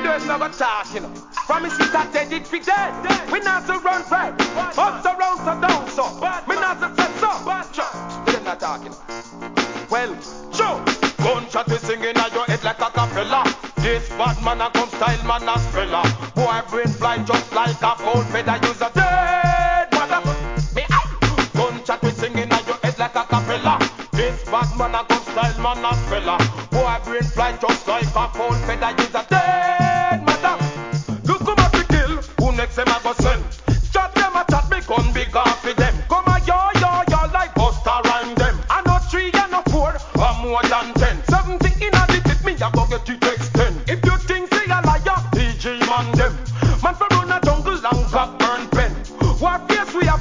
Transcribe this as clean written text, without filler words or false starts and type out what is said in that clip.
do is never talk, you know. Promise is that dead, it be dead. We not to run right. Up so round so down so. Me not to set so. Still not talking. Well, sure. Gunshot is singing at your head like a cappella. This bad man a come style man a speller. Boy brain fly just like a phone feather. Use a dead mother. Me out. Gunshot is singing at your head like a cappella. This bad man a come style man a speller. Boy brain fly just like a phone feather. Use